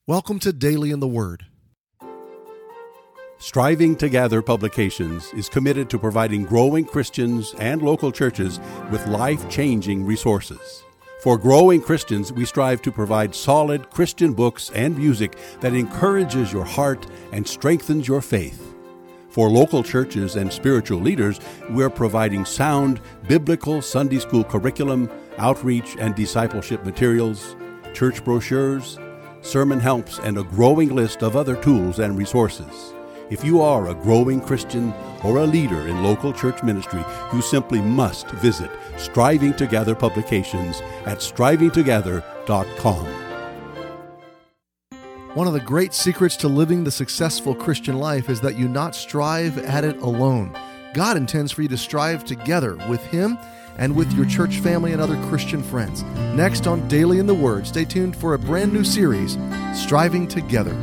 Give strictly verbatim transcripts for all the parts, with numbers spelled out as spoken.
Welcome to Daily in the Word. Striving to Gather Publications is committed to providing growing Christians and local churches with life-changing resources. For growing Christians, we strive to provide solid Christian books and music that encourages your heart and strengthens your faith. For local churches and spiritual leaders, we're providing sound biblical Sunday school curriculum, outreach and discipleship materials, church brochures, sermon helps, and a growing list of other tools and resources. If you are a growing Christian or a leader in local church ministry, you simply must visit Striving to Gather Publications at striving together dot com. One of the great secrets to living the successful Christian life is that you not strive at it alone. God intends for you to strive together with Him and with your church family and other Christian friends. Next on Daily in the Word, stay tuned for a brand new series, Striving Together.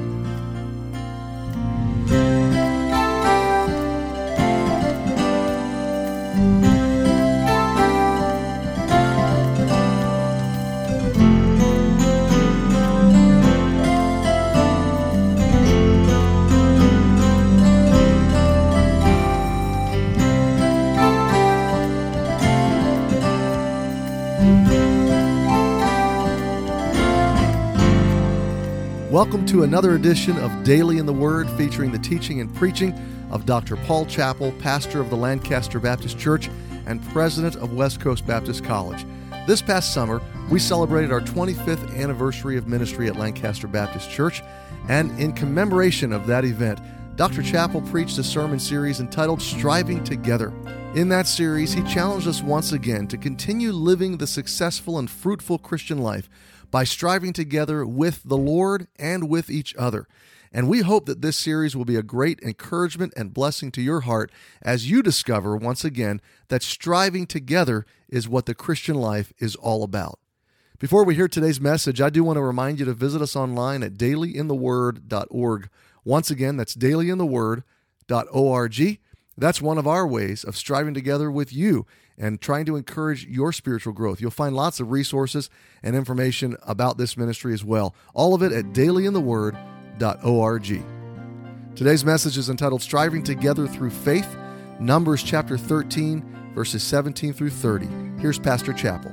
Welcome to another edition of Daily in the Word, featuring the teaching and preaching of Doctor Paul Chappell, pastor of the Lancaster Baptist Church and president of West Coast Baptist College. This past summer, we celebrated our twenty-fifth anniversary of ministry at Lancaster Baptist Church, and in commemoration of that event, Doctor Chappell preached a sermon series entitled Striving Together. In that series, he challenged us once again to continue living the successful and fruitful Christian life by striving together with the Lord and with each other. And we hope that this series will be a great encouragement and blessing to your heart as you discover once again that striving together is what the Christian life is all about. Before we hear today's message, I do want to remind you to visit us online at daily in the word dot org. Once again, that's daily in the word dot org. That's one of our ways of striving together with you and trying to encourage your spiritual growth. You'll find lots of resources and information about this ministry as well. All of it at daily in the word dot org. Today's message is entitled Striving Together Through Faith, Numbers chapter thirteen, verses seventeen through thirty. Here's Pastor Chappell.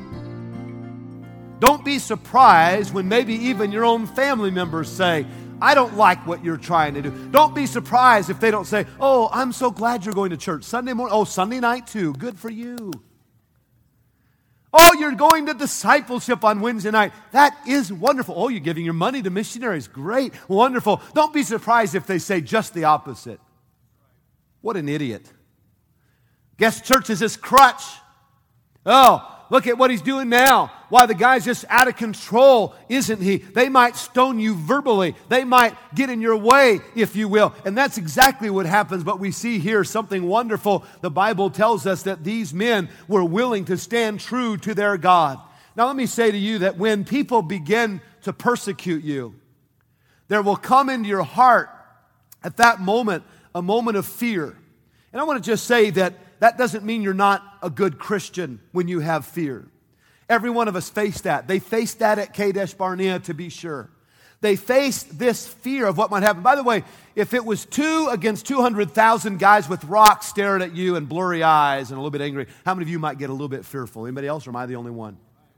Don't be surprised when maybe even your own family members say, I don't like what you're trying to do. Don't be surprised if they don't say, oh, I'm so glad you're going to church Sunday morning. Oh, Sunday night too. Good for you. Oh, you're going to discipleship on Wednesday night. That is wonderful. Oh, you're giving your money to missionaries. Great. Wonderful. Don't be surprised if they say just the opposite. What an idiot. Guess church is his crutch. Oh, look at what he's doing now. Why, the guy's just out of control, isn't he? They might stone you verbally. They might get in your way, if you will. And that's exactly what happens. But we see here something wonderful. The Bible tells us that these men were willing to stand true to their God. Now, let me say to you that when people begin to persecute you, there will come into your heart at that moment a moment of fear. And I want to just say that that doesn't mean you're not a good Christian when you have fear. Every one of us face that. They faced that at Kadesh Barnea, to be sure. They faced this fear of what might happen. By the way, if it was two against two hundred thousand guys with rocks staring at you and blurry eyes and a little bit angry, how many of you might get a little bit fearful? Anybody else, or am I the only one?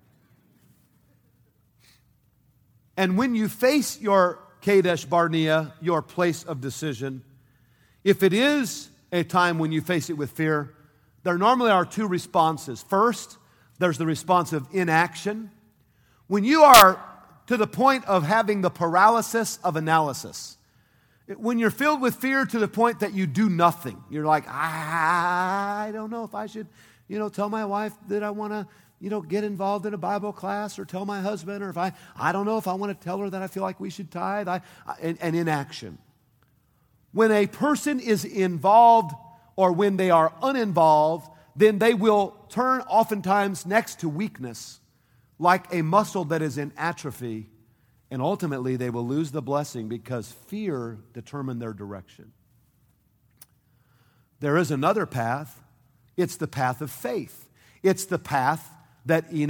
And when you face your Kadesh Barnea, your place of decision, if it is a time when you face it with fear, there normally are two responses. First, there's the response of inaction. When you are to the point of having the paralysis of analysis, when you're filled with fear to the point that you do nothing, you're like, I don't know if I should, you know, tell my wife that I want to, you know, get involved in a Bible class, or tell my husband, or if I, I don't know if I want to tell her that I feel like we should tithe, I, I and, and inaction. When a person is involved or when they are uninvolved, then they will turn oftentimes next to weakness, like a muscle that is in atrophy, and ultimately they will lose the blessing because fear determined their direction. There is another path. It's the path of faith. It's the path that Enoch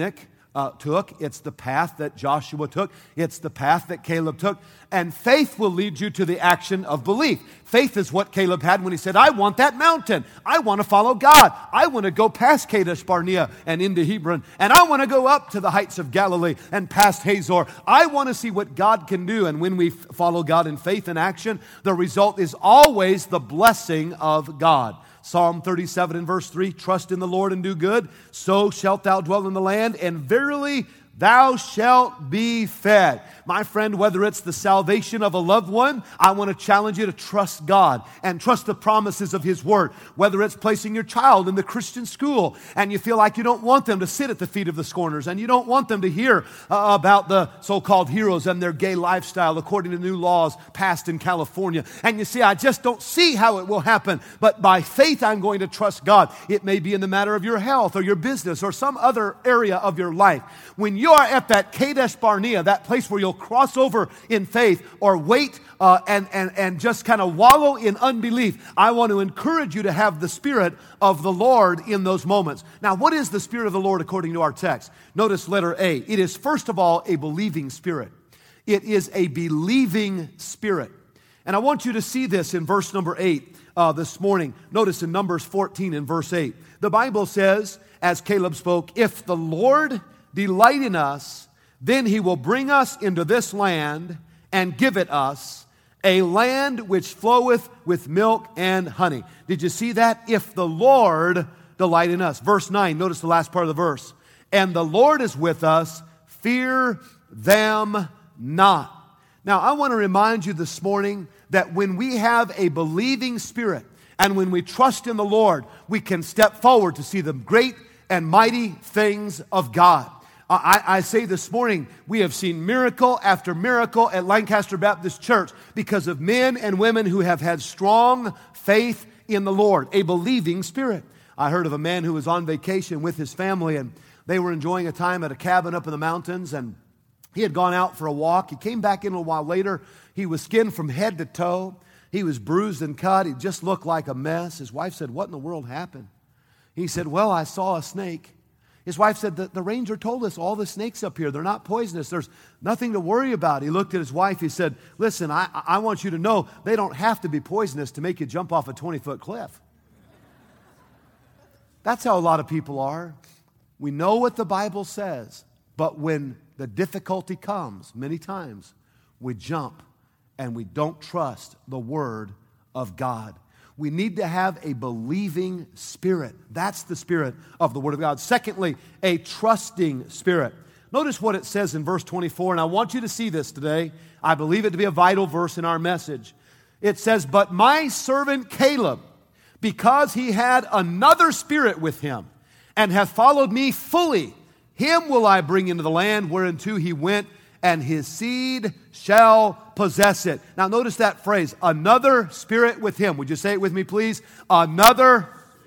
uh, took. It's the path that Joshua took. It's the path that Caleb took. And faith will lead you to the action of belief. Faith is what Caleb had when he said, I want that mountain. I want to follow God. I want to go past Kadesh Barnea and into Hebron. And I want to go up to the heights of Galilee and past Hazor. I want to see what God can do. And when we f- follow God in faith and action, the result is always the blessing of God. Psalm thirty-seven and verse three, trust in the Lord and do good, so shalt thou dwell in the land, and verily thou shalt be fed. My friend, whether it's the salvation of a loved one, I want to challenge you to trust God and trust the promises of His Word. Whether it's placing your child in the Christian school and you feel like you don't want them to sit at the feet of the scorners and you don't want them to hear uh, about the so-called heroes and their gay lifestyle according to new laws passed in California. And you see, I just don't see how it will happen. But by faith, I'm going to trust God. It may be in the matter of your health or your business or some other area of your life. When you are at that Kadesh Barnea, that place where you'll cross over in faith or wait uh, and, and, and just kind of wallow in unbelief, I want to encourage you to have the Spirit of the Lord in those moments. Now, what is the Spirit of the Lord according to our text? Notice letter A. It is, first of all, a believing spirit. It is a believing spirit. And I want you to see this in verse number eight uh, this morning. Notice in Numbers fourteen and verse eight. The Bible says, as Caleb spoke, if the Lord delight in us, then He will bring us into this land and give it us, a land which floweth with milk and honey. Did you see that? If the Lord delight in us. Verse nine, notice the last part of the verse. And the Lord is with us, fear them not. Now, I want to remind you this morning that when we have a believing spirit and when we trust in the Lord, we can step forward to see the great and mighty things of God. I, I say this morning, we have seen miracle after miracle at Lancaster Baptist Church because of men and women who have had strong faith in the Lord, a believing spirit. I heard of a man who was on vacation with his family, and they were enjoying a time at a cabin up in the mountains, and he had gone out for a walk. He came back in a while later. He was skinned from head to toe. He was bruised and cut. He just looked like a mess. His wife said, what in the world happened? He said, well, I saw a snake. His wife said, the, the ranger told us all the snakes up here, they're not poisonous. There's nothing to worry about. He looked at his wife. He said, listen, I, I want you to know they don't have to be poisonous to make you jump off a twenty-foot cliff. That's how a lot of people are. We know what the Bible says, but when the difficulty comes, many times, we jump and we don't trust the Word of God. We need to have a believing spirit. That's the spirit of the Word of God. Secondly, a trusting spirit. Notice what it says in verse twenty-four, and I want you to see this today. I believe it to be a vital verse in our message. It says, but my servant Caleb, because he had another spirit with him, and hath followed me fully, him will I bring into the land whereunto he went, and his seed shall possess it. Now notice that phrase, another spirit with him. Would you say it with me, please? Another.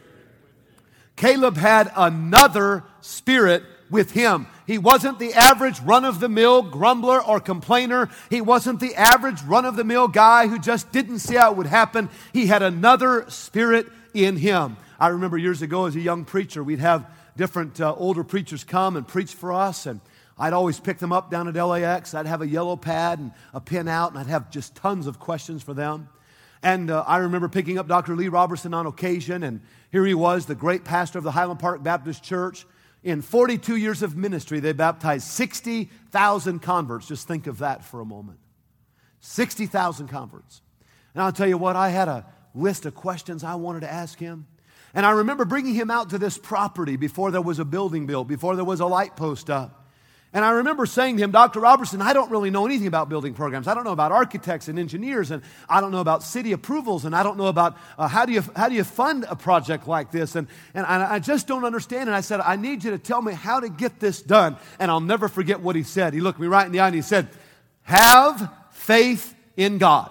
Caleb had another spirit with him. He wasn't the average run-of-the-mill grumbler or complainer. He wasn't the average run-of-the-mill guy who just didn't see how it would happen. He had another spirit in him. I remember years ago as a young preacher, we'd have different uh, older preachers come and preach for us, and I'd always pick them up down at L A X. I'd have a yellow pad and a pen out, and I'd have just tons of questions for them. And uh, I remember picking up Doctor Lee Robertson on occasion, and here he was, the great pastor of the Highland Park Baptist Church. In forty-two years of ministry, they baptized sixty thousand converts. Just think of that for a moment. sixty thousand converts. And I'll tell you what, I had a list of questions I wanted to ask him. And I remember bringing him out to this property before there was a building built, before there was a light post up. And I remember saying to him, Doctor Robertson, I don't really know anything about building programs. I don't know about architects and engineers, and I don't know about city approvals, and I don't know about uh, how do you how do you fund a project like this, and, and I just don't understand. And I said, I need you to tell me how to get this done. And I'll never forget what he said. He looked me right in the eye and he said, have faith in God.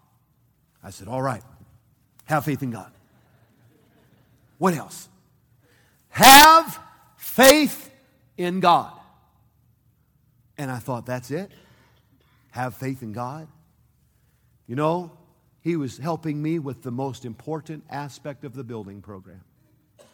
I said, all right, have faith in God. What else? Have faith in God. And I thought, that's it? Have faith in God? You know, he was helping me with the most important aspect of the building program.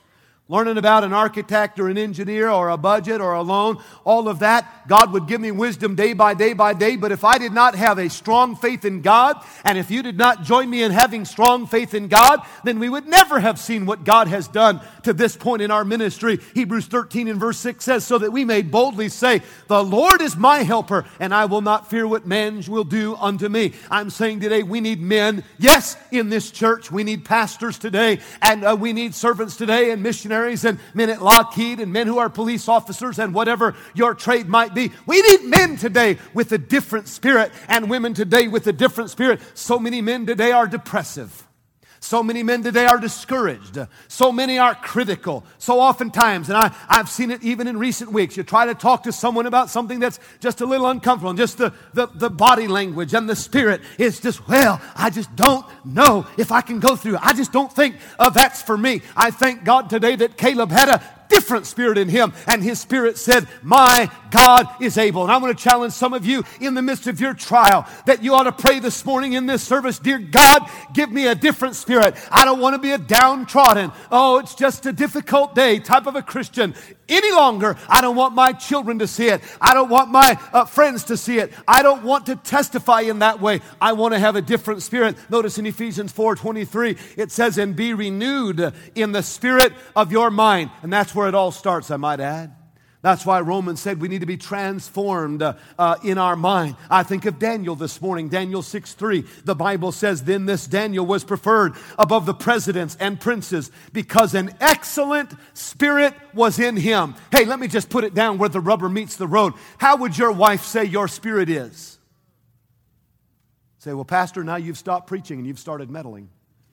learning about an architect or an engineer or a budget or a loan, all of that, God would give me wisdom day by day by day. But if I did not have a strong faith in God, and if you did not join me in having strong faith in God, then we would never have seen what God has done to this point in our ministry. Hebrews thirteen and verse six says, so that we may boldly say, the Lord is my helper, and I will not fear what man will do unto me. I'm saying today we need men, yes, in this church. We need pastors today, and uh, we need servants today, and missionaries, and men at Lockheed, and men who are police officers, and whatever your trade might be. We need men today with a different spirit, and women today with a different spirit. So many men today are depressive. So many men today are discouraged. So many are critical. So oftentimes, and I, I've seen it even in recent weeks, you try to talk to someone about something that's just a little uncomfortable, and just the, the, the body language and the spirit is just, well, I just don't know if I can go through it. I just don't think uh, that's for me. I thank God today that Caleb had a different spirit in him, and his spirit said, my God is able. And I want to challenge some of you in the midst of your trial that you ought to pray this morning in this service, dear God, give me a different spirit. I don't want to be a downtrodden, oh, it's just a difficult day type of a Christian any longer. I don't want my children to see it. I don't want my uh, friends to see it. I don't want to testify in that way. I want to have a different spirit. Notice in Ephesians four twenty-three, it says, and be renewed in the spirit of your mind. And that's where it all starts, I might add. That's why Romans said we need to be transformed uh, uh, in our mind. I think of Daniel this morning, Daniel six three. The Bible says, then this Daniel was preferred above the presidents and princes because an excellent spirit was in him. Hey, let me just put it down where the rubber meets the road. How would your wife say your spirit is? Say, well, Pastor, now you've stopped preaching and you've started meddling.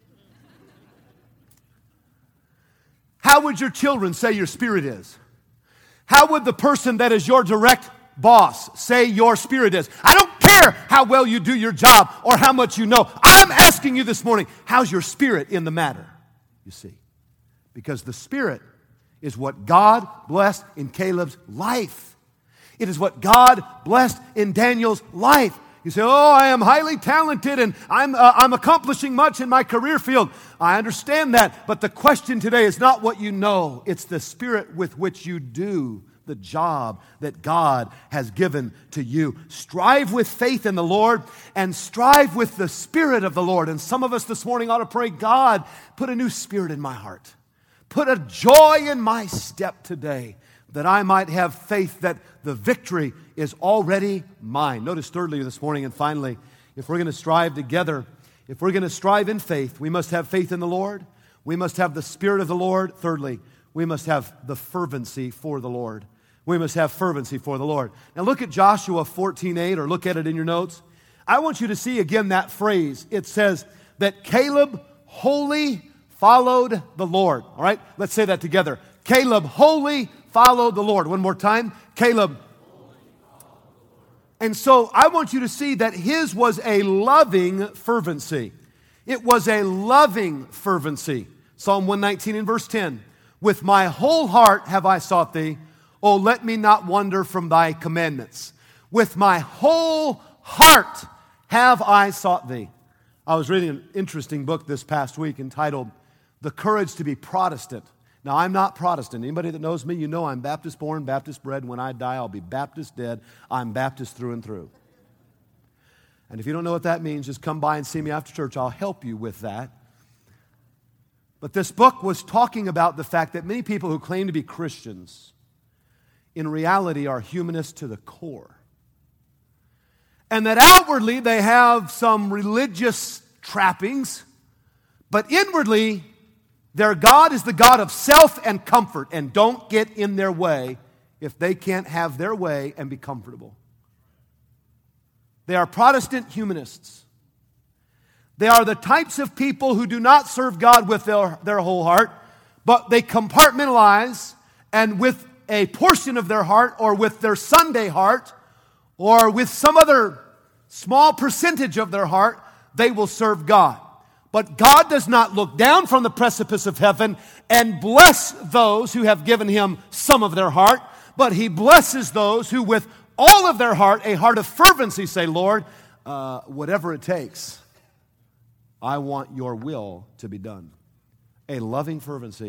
How would your children say your spirit is? How would the person that is your direct boss say your spirit is? I don't care how well you do your job or how much you know. I'm asking you this morning, how's your spirit in the matter? You see, because the spirit is what God blessed in Caleb's life. It is what God blessed in Daniel's life. You say, oh, I am highly talented and I'm, uh, I'm accomplishing much in my career field. I understand that, but the question today is not what you know. It's the spirit with which you do the job that God has given to you. Strive with faith in the Lord and strive with the Spirit of the Lord. And some of us this morning ought to pray, God, put a new spirit in my heart. Put a joy in my step today, that I might have faith that the victory is already mine. Notice thirdly this morning, and finally, if we're going to strive together, if we're going to strive in faith, we must have faith in the Lord. We must have the Spirit of the Lord. Thirdly, we must have the fervency for the Lord. We must have fervency for the Lord. Now look at Joshua fourteen eight, or look at it in your notes. I want you to see again that phrase. It says that Caleb wholly followed the Lord. All right, let's say that together. Caleb wholly followed the Lord. One more time. Caleb. And so I want you to see that his was a loving fervency. It was a loving fervency. Psalm one nineteen and verse ten. With my whole heart have I sought thee. Oh, let me not wander from thy commandments. With my whole heart have I sought thee. I was reading an interesting book this past week entitled The Courage to be Protestant. Now, I'm not Protestant. Anybody that knows me, you know I'm Baptist born, Baptist bred. When I die, I'll be Baptist dead. I'm Baptist through and through. And if you don't know what that means, just come by and see me after church. I'll help you with that. But this book was talking about the fact that many people who claim to be Christians in reality are humanists to the core. And that outwardly they have some religious trappings, but inwardly their God is the God of self and comfort, and don't get in their way if they can't have their way and be comfortable. They are Protestant humanists. They are the types of people who do not serve God with their, their whole heart, but they compartmentalize, and with a portion of their heart, or with their Sunday heart, or with some other small percentage of their heart, they will serve God. But God does not look down from the precipice of heaven and bless those who have given Him some of their heart, but He blesses those who with all of their heart, a heart of fervency, say, Lord, uh, whatever it takes, I want your will to be done. A loving fervency.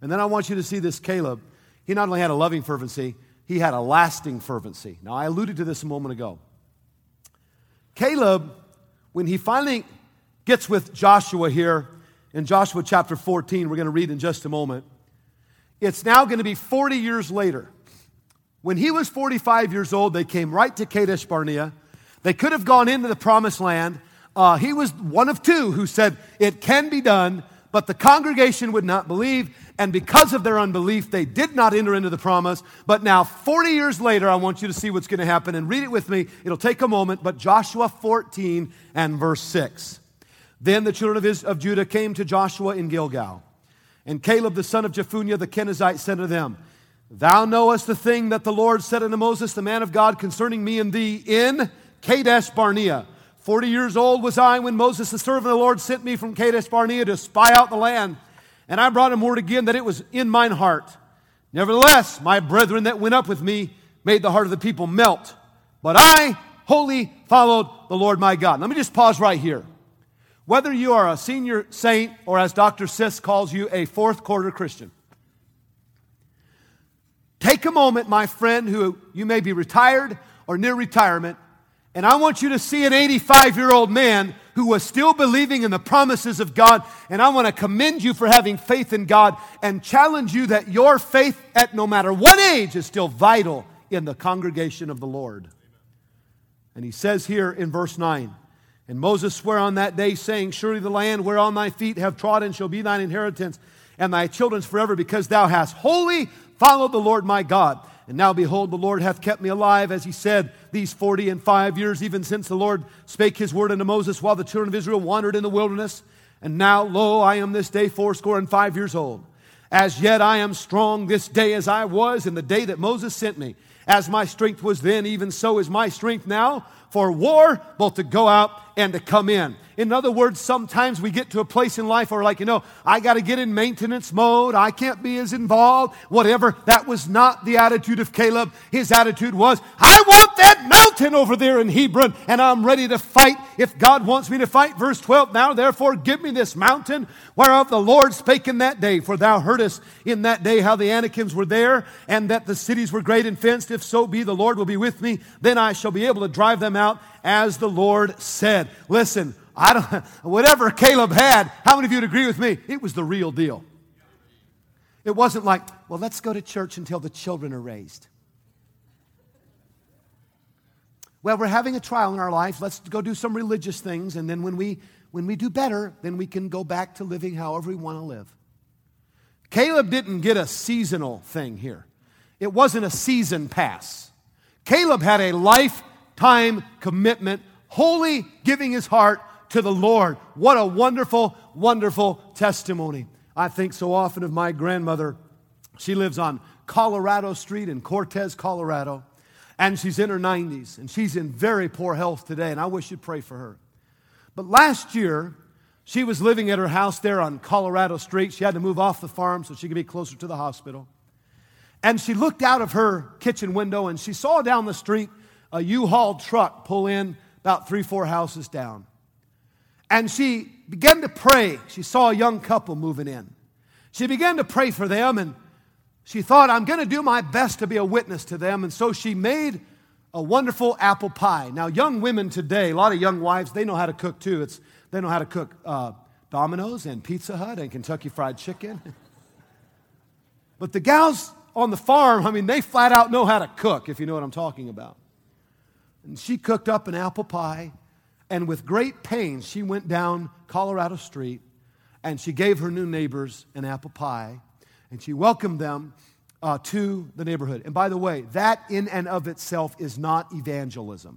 And then I want you to see this Caleb. He not only had a loving fervency, he had a lasting fervency. Now, I alluded to this a moment ago. Caleb, when he finally gets with Joshua here in Joshua chapter fourteen, we're going to read in just a moment, it's now going to be forty years later. When he was forty-five years old, they came right to Kadesh Barnea. They could have gone into the promised land. Uh, he was one of two who said, it can be done, but the congregation would not believe, and because of their unbelief, they did not enter into the promise. But now, forty years later, I want you to see what's going to happen, and read it with me. It'll take a moment, but Joshua fourteen and verse six. Then the children of, Is- of Judah came to Joshua in Gilgal, and Caleb the son of Jephunneh the Kenizzite said to them, Thou knowest the thing that the Lord said unto Moses, the man of God, concerning me and thee in Kadesh Barnea. Forty years old was I when Moses, the servant of the Lord, sent me from Kadesh Barnea to spy out the land. And I brought him word again that it was in mine heart. Nevertheless, my brethren that went up with me made the heart of the people melt. But I wholly followed the Lord my God. Let me just pause right here. Whether you are a senior saint or, as Doctor Sisk calls you, a fourth quarter Christian, take a moment, my friend, who you may be retired or near retirement, and I want you to see an eighty-five-year-old man who was still believing in the promises of God, and I want to commend you for having faith in God and challenge you that your faith at no matter what age is still vital in the congregation of the Lord. And he says here in verse nine, And Moses sware on that day, saying, Surely the land whereon thy feet have trodden shall be thine inheritance, and thy children's forever, because thou hast wholly followed the Lord my God. And now behold, the Lord hath kept me alive, as he said, these forty and five years, even since the Lord spake his word unto Moses, while the children of Israel wandered in the wilderness. And now, lo, I am this day fourscore and five years old. As yet I am strong this day as I was in the day that Moses sent me. As my strength was then, even so is my strength now, for war, both to go out and to come in. In other words, sometimes we get to a place in life where, like, you know, I got to get in maintenance mode. I can't be as involved, whatever. That was not the attitude of Caleb. His attitude was, I want that mountain over there in Hebron, and I'm ready to fight if God wants me to fight. Verse twelve, Now therefore give me this mountain whereof the Lord spake in that day. For thou heardest in that day how the Anakims were there, and that the cities were great and fenced. If so be, the Lord will be with me. Then I shall be able to drive them out, as the Lord said. Listen, I don't, whatever Caleb had, how many of you would agree with me? It was the real deal. It wasn't like, well, let's go to church until the children are raised. Well, we're having a trial in our life. Let's go do some religious things, and then when we when we do better, then we can go back to living however we want to live. Caleb didn't get a seasonal thing here. It wasn't a season pass. Caleb had a lifetime commitment, wholly giving his heart to the Lord. What a wonderful, wonderful testimony. I think so often of my grandmother. She lives on Colorado Street in Cortez, Colorado. And she's in her nineties. And she's in very poor health today. And I wish you'd pray for her. But last year, she was living at her house there on Colorado Street. She had to move off the farm so she could be closer to the hospital. And she looked out of her kitchen window and she saw down the street a U-Haul truck pull in about three, four houses down. And she began to pray. She saw a young couple moving in. She began to pray for them, and she thought, I'm going to do my best to be a witness to them. And so she made a wonderful apple pie. Now, young women today, a lot of young wives, they know how to cook too. It's They know how to cook uh, Domino's and Pizza Hut and Kentucky Fried Chicken. But the gals on the farm, I mean, they flat out know how to cook, if you know what I'm talking about. And she cooked up an apple pie, and with great pain, she went down Colorado Street, and she gave her new neighbors an apple pie, and she welcomed them uh, to the neighborhood. And by the way, that in and of itself is not evangelism.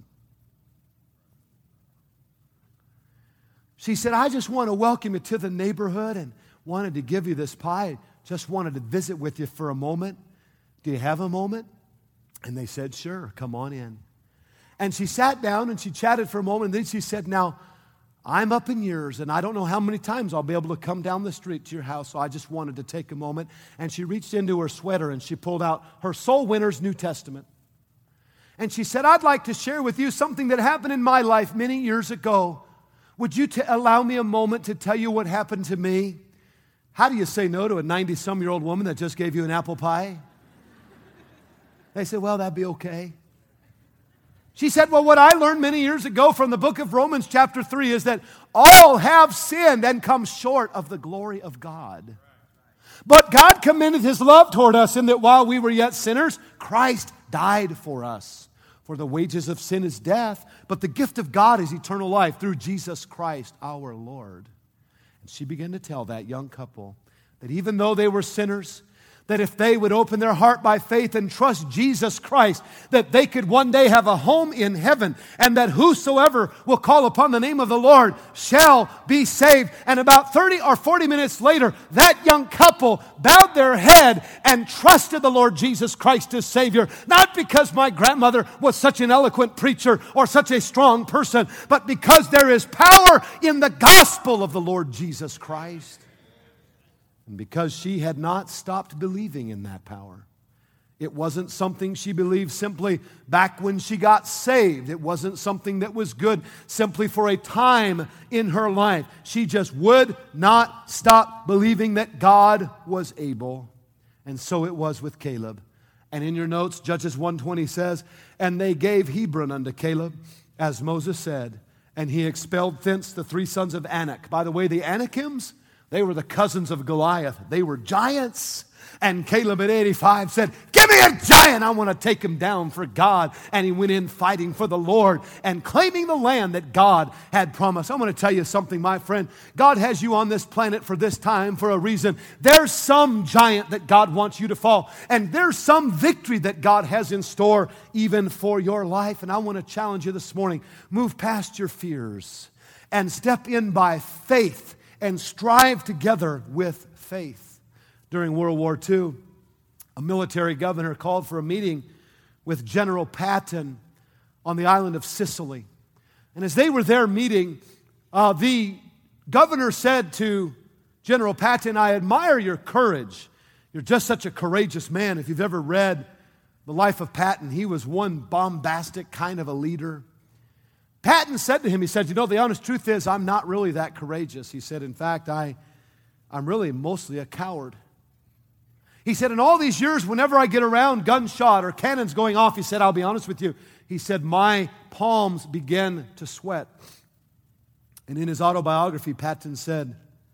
She said, I just want to welcome you to the neighborhood and wanted to give you this pie. Just wanted to visit with you for a moment. Do you have a moment? And they said, sure, come on in. And she sat down and she chatted for a moment. And then she said, now, I'm up in years and I don't know how many times I'll be able to come down the street to your house. So I just wanted to take a moment. And she reached into her sweater and she pulled out her Soul Winners New Testament. And she said, I'd like to share with you something that happened in my life many years ago. Would you t- allow me a moment to tell you what happened to me? How do you say no to a ninety-some-year-old woman that just gave you an apple pie? They said, well, that'd be okay. She said, well, what I learned many years ago from the book of Romans chapter three is that all have sinned and come short of the glory of God. But God commended His love toward us in that while we were yet sinners, Christ died for us. For the wages of sin is death, but the gift of God is eternal life through Jesus Christ our Lord. And she began to tell that young couple that even though they were sinners, that if they would open their heart by faith and trust Jesus Christ, that they could one day have a home in heaven, and that whosoever will call upon the name of the Lord shall be saved. And about thirty or forty minutes later, that young couple bowed their head and trusted the Lord Jesus Christ as Savior, not because my grandmother was such an eloquent preacher or such a strong person, but because there is power in the gospel of the Lord Jesus Christ. And because she had not stopped believing in that power. It wasn't something she believed simply back when she got saved. It wasn't something that was good simply for a time in her life. She just would not stop believing that God was able. And so it was with Caleb. And in your notes, Judges one twenty says, and they gave Hebron unto Caleb, as Moses said, and he expelled thence the three sons of Anak. By the way, the Anakims, they were the cousins of Goliath. They were giants. And Caleb at eighty-five said, give me a giant. I want to take him down for God. And he went in fighting for the Lord and claiming the land that God had promised. I want to tell you something, my friend. God has you on this planet for this time for a reason. There's some giant that God wants you to fall. And there's some victory that God has in store even for your life. And I want to challenge you this morning. Move past your fears and step in by faith and strive together with faith. During World War Two, a military governor called for a meeting with General Patton on the island of Sicily. And as they were there meeting, uh, the governor said to General Patton, I admire your courage. You're just such a courageous man. If you've ever read the life of Patton, he was one bombastic kind of a leader. Patton said to him, he said, you know, the honest truth is I'm not really that courageous. He said, in fact, I, I'm really mostly a coward. He said, in all these years, whenever I get around gunshot or cannons going off, he said, I'll be honest with you. He said, my palms begin to sweat. And in his autobiography, Patton said,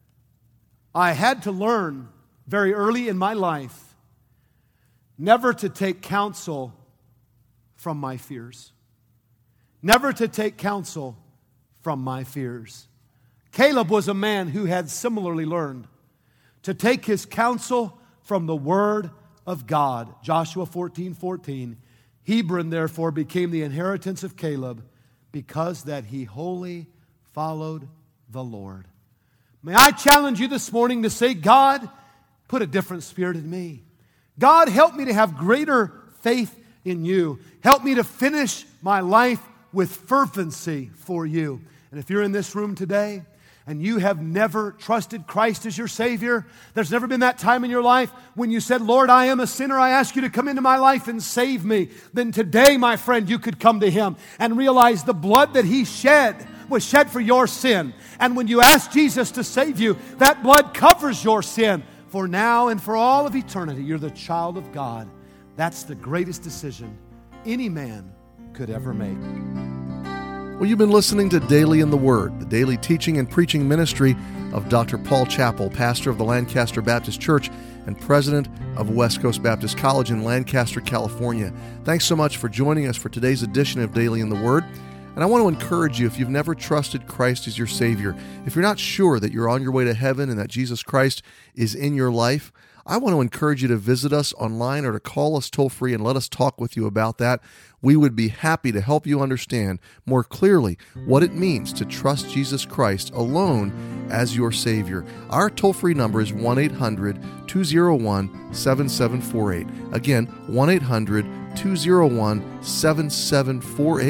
I had to learn very early in my life never to take counsel from my fears. Never to take counsel from my fears. Caleb was a man who had similarly learned to take his counsel from the Word of God. Joshua fourteen fourteen. Hebron, therefore, became the inheritance of Caleb because that he wholly followed the Lord. May I challenge you this morning to say, God, put a different spirit in me. God, help me to have greater faith in you. Help me to finish my life with fervency for you. And if you're in this room today and you have never trusted Christ as your Savior, there's never been that time in your life when you said, Lord, I am a sinner, I ask you to come into my life and save me, then today, my friend, you could come to Him and realize the blood that He shed was shed for your sin. And when you ask Jesus to save you, that blood covers your sin. For now and for all of eternity, you're the child of God. That's the greatest decision any man could ever make. Well, you've been listening to Daily in the Word, the daily teaching and preaching ministry of Doctor Paul Chappell, pastor of the Lancaster Baptist Church and president of West Coast Baptist College in Lancaster, California. Thanks so much for joining us for today's edition of Daily in the Word. And I want to encourage you, if you've never trusted Christ as your Savior, if you're not sure that you're on your way to heaven and that Jesus Christ is in your life, I want to encourage you to visit us online or to call us toll-free and let us talk with you about that. We would be happy to help you understand more clearly what it means to trust Jesus Christ alone as your Savior. Our toll-free number is one eight hundred two oh one seven seven four eight. Again, one eight hundred two oh one seven seven four eight.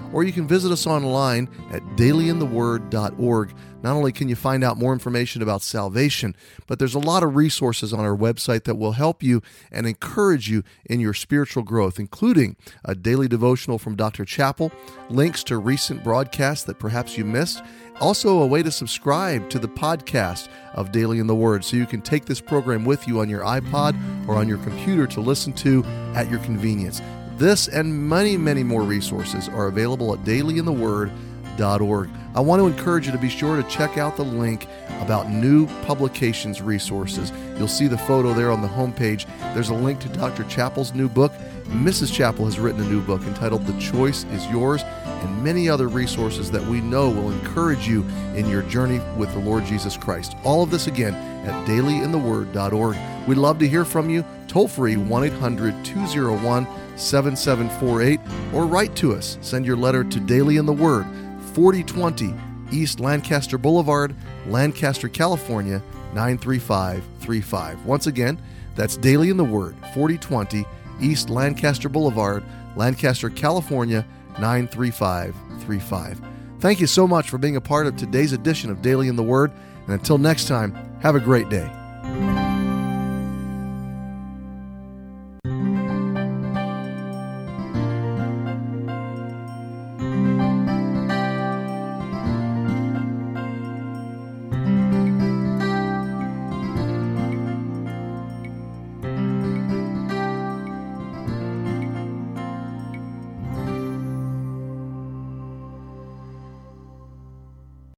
or you can visit us online at daily in the word dot org. Not only can you find out more information about salvation, but there's a lot of resources on our website that will help you and encourage you in your spiritual growth, including a daily devotional from Doctor Chappell, links to recent broadcasts that perhaps you missed, also a way to subscribe to the podcast of Daily in the Word so you can take this program with you on your iPod or on your computer to listen to at your convenience. This and many, many more resources are available at daily in the word dot org. I want to encourage you to be sure to check out the link about new publications resources. You'll see the photo there on the homepage. There's a link to Doctor Chappell's new book. Missus Chappell has written a new book entitled The Choice is Yours, and many other resources that we know will encourage you in your journey with the Lord Jesus Christ. All of this again at daily in the word dot org. We'd love to hear from you. Toll free one eight hundred two oh one seven seven four eight or write to us. Send your letter to Daily in the Word, forty twenty East Lancaster Boulevard, Lancaster, California, nine three five three five. Once again, that's Daily in the Word, forty twenty East Lancaster Boulevard, Lancaster, California, nine three five three five. Thank you so much for being a part of today's edition of Daily in the Word, and until next time, have a great day.